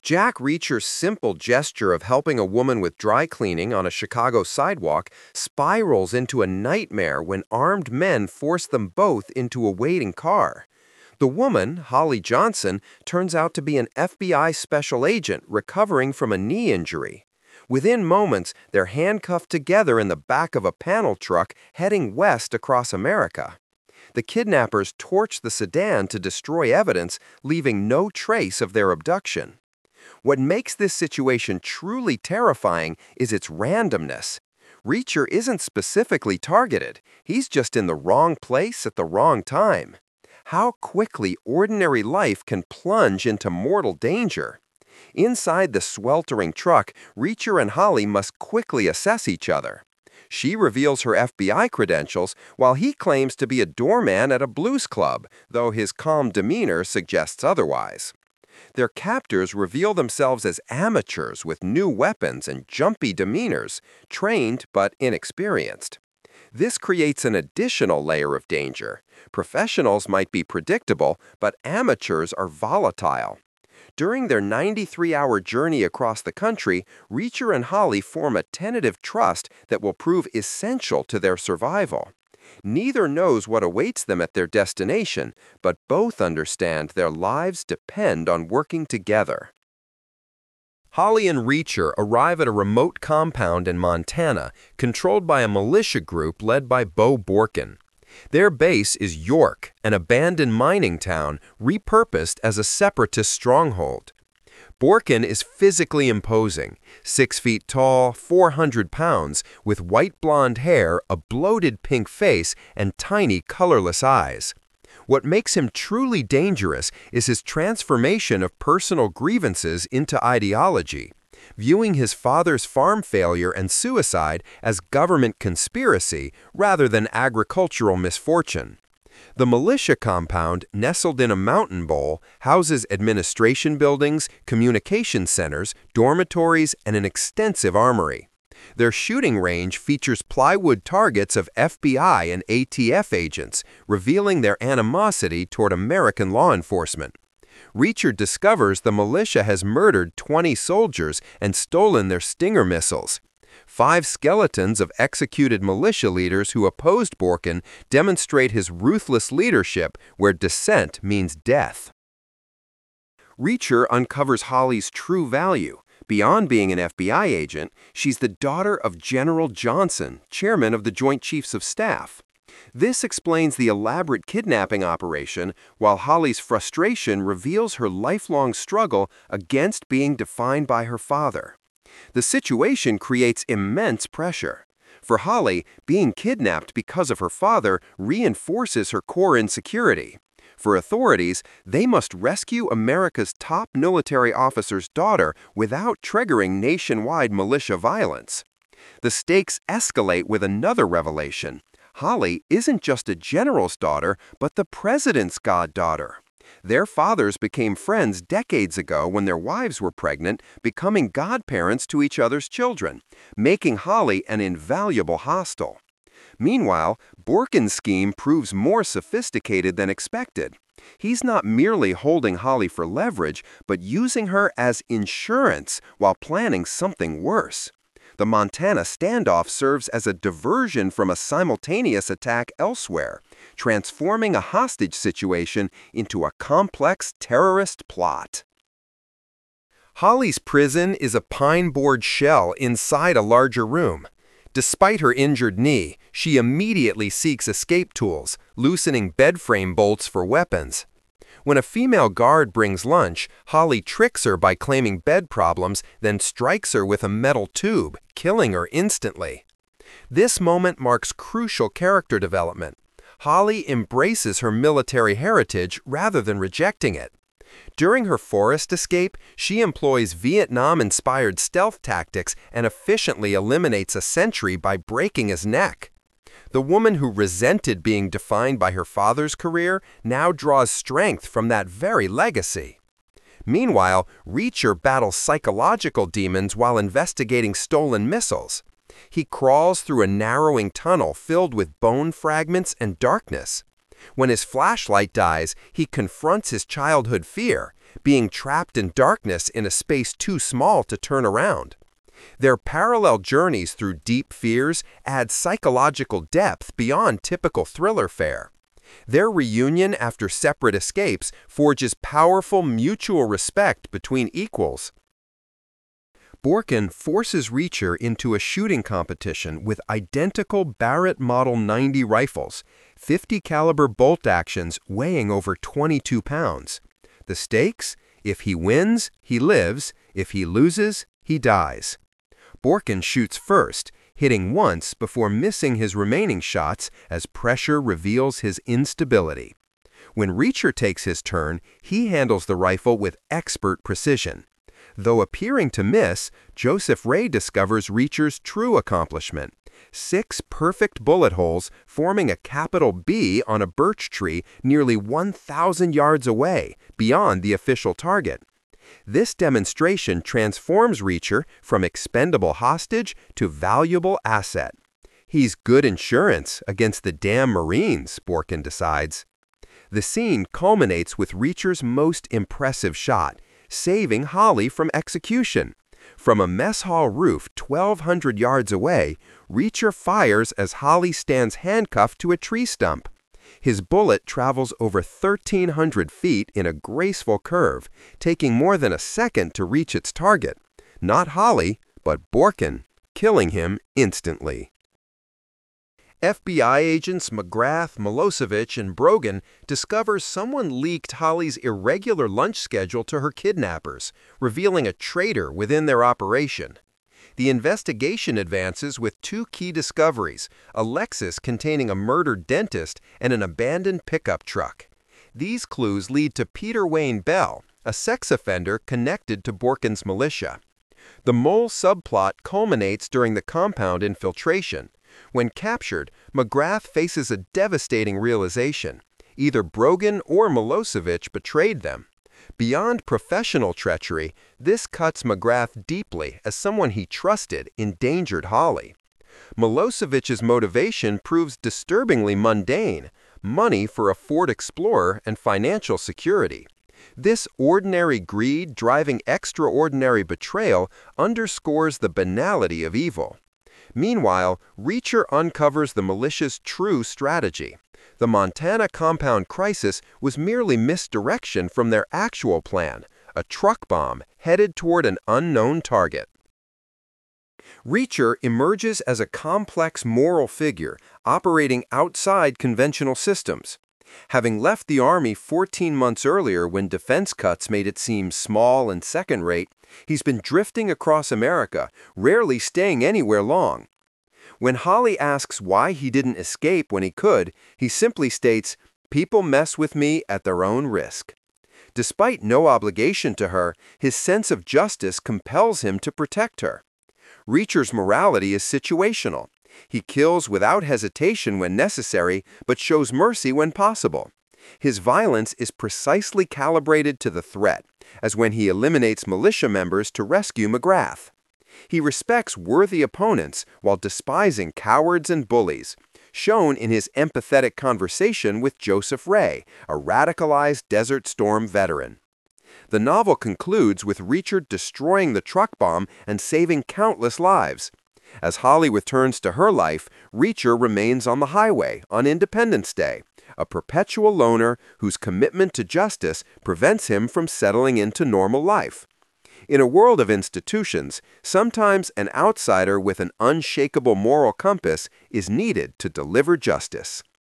Jack Reacher's simple gesture of helping a woman with dry cleaning on a Chicago sidewalk spirals into a nightmare when armed men force them both into a waiting car. The woman, Holly Johnson, turns out to be an FBI special agent recovering from a knee injury. Within moments, they're handcuffed together in the back of a panel truck heading west across America. The kidnappers torch the sedan to destroy evidence, leaving no trace of their abduction. What makes this situation truly terrifying is its randomness. Reacher isn't specifically targeted, he's just in the wrong place at the wrong time. How quickly ordinary life can plunge into mortal danger. Inside the sweltering truck, Reacher and Holly must quickly assess each other. She reveals her FBI credentials, while he claims to be a doorman at a blues club, though his calm demeanor suggests otherwise. Their captors reveal themselves as amateurs with new weapons and jumpy demeanors, trained but inexperienced. This creates an additional layer of danger. Professionals might be predictable, but amateurs are volatile. During their 93-hour journey across the country, Reacher and Holly form a tentative trust that will prove essential to their survival. Neither knows what awaits them at their destination, but both understand their lives depend on working together. Holly and Reacher arrive at a remote compound in Montana, controlled by a militia group led by Bo Borkin. Their base is York, an abandoned mining town repurposed as a separatist stronghold. Borkin is physically imposing, 6 feet tall, 400 pounds, with white blonde hair, a bloated pink face, and tiny colorless eyes. What makes him truly dangerous is his transformation of personal grievances into ideology, viewing his father's farm failure and suicide as government conspiracy rather than agricultural misfortune. The militia compound, nestled in a mountain bowl, houses administration buildings, communication centers, dormitories, and an extensive armory. Their shooting range features plywood targets of FBI and ATF agents, revealing their animosity toward American law enforcement. Reacher discovers the militia has murdered 20 soldiers and stolen their Stinger missiles. 5 skeletons of executed militia leaders who opposed Borkin demonstrate his ruthless leadership where dissent means death. Reacher uncovers Holly's true value. Beyond being an FBI agent, she's the daughter of General Johnson, chairman of the Joint Chiefs of Staff. This explains the elaborate kidnapping operation, while Holly's frustration reveals her lifelong struggle against being defined by her father. The situation creates immense pressure. For Holly, being kidnapped because of her father reinforces her core insecurity. For authorities, they must rescue America's top military officer's daughter without triggering nationwide militia violence. The stakes escalate with another revelation. Holly isn't just a general's daughter, but the president's goddaughter. Their fathers became friends decades ago when their wives were pregnant, becoming godparents to each other's children, making Holly an invaluable hostage. Meanwhile, Borkin's scheme proves more sophisticated than expected. He's not merely holding Holly for leverage, but using her as insurance while planning something worse. The Montana standoff serves as a diversion from a simultaneous attack elsewhere, transforming a hostage situation into a complex terrorist plot. Holly's prison is a pine board shell inside a larger room. Despite her injured knee, she immediately seeks escape tools, loosening bed frame bolts for weapons. When a female guard brings lunch, Holly tricks her by claiming bed problems, then strikes her with a metal tube, killing her instantly. This moment marks crucial character development. Holly embraces her military heritage rather than rejecting it. During her forest escape, she employs Vietnam-inspired stealth tactics and efficiently eliminates a sentry by breaking his neck. The woman who resented being defined by her father's career now draws strength from that very legacy. Meanwhile, Reacher battles psychological demons while investigating stolen missiles. He crawls through a narrowing tunnel filled with bone fragments and darkness. When his flashlight dies, he confronts his childhood fear, being trapped in darkness in a space too small to turn around. Their parallel journeys through deep fears add psychological depth beyond typical thriller fare. Their reunion after separate escapes forges powerful mutual respect between equals. Borkin forces Reacher into a shooting competition with identical Barrett Model 90 rifles, 50 caliber bolt actions weighing over 22 pounds. The stakes? If he wins, he lives. If he loses, he dies. Borkin shoots first, hitting once before missing his remaining shots as pressure reveals his instability. When Reacher takes his turn, he handles the rifle with expert precision. Though appearing to miss, Joseph Ray discovers Reacher's true accomplishment: 6 perfect bullet holes forming a capital B on a birch tree nearly 1,000 yards away, beyond the official target. This demonstration transforms Reacher from expendable hostage to valuable asset. He's good insurance against the damn Marines, Borkin decides. The scene culminates with Reacher's most impressive shot, saving Holly from execution. From a mess hall roof 1,200 yards away, Reacher fires as Holly stands handcuffed to a tree stump. His bullet travels over 1,300 feet in a graceful curve, taking more than a second to reach its target. Not Holly, but Borkin, killing him instantly. FBI agents McGrath, Milosevic, and Brogan discover someone leaked Holly's irregular lunch schedule to her kidnappers, revealing a traitor within their operation. The investigation advances with 2 key discoveries: a Lexus containing a murdered dentist and an abandoned pickup truck. These clues lead to Peter Wayne Bell, a sex offender connected to Borkin's militia. The mole subplot culminates during the compound infiltration. When captured, McGrath faces a devastating realization: either Brogan or Milosevic betrayed them. Beyond professional treachery, this cuts McGrath deeply as someone he trusted endangered Holly. Milosevic's motivation proves disturbingly mundane: money for a Ford Explorer and financial security. This ordinary greed driving extraordinary betrayal underscores the banality of evil. Meanwhile, Reacher uncovers the militia's true strategy. The Montana compound crisis was merely misdirection from their actual plan: a truck bomb headed toward an unknown target. Reacher emerges as a complex moral figure operating outside conventional systems. Having left the Army 14 months earlier when defense cuts made it seem small and second-rate, he's been drifting across America, rarely staying anywhere long. When Holly asks why he didn't escape when he could, he simply states, "People mess with me at their own risk." Despite no obligation to her, his sense of justice compels him to protect her. Reacher's morality is situational. He kills without hesitation when necessary, but shows mercy when possible. His violence is precisely calibrated to the threat, as when he eliminates militia members to rescue McGrath. He respects worthy opponents while despising cowards and bullies, shown in his empathetic conversation with Joseph Ray, a radicalized Desert Storm veteran. The novel concludes with Reacher destroying the truck bomb and saving countless lives. As Holly returns to her life, Reacher remains on the highway on Independence Day, a perpetual loner whose commitment to justice prevents him from settling into normal life. In a world of institutions, sometimes an outsider with an unshakable moral compass is needed to deliver justice.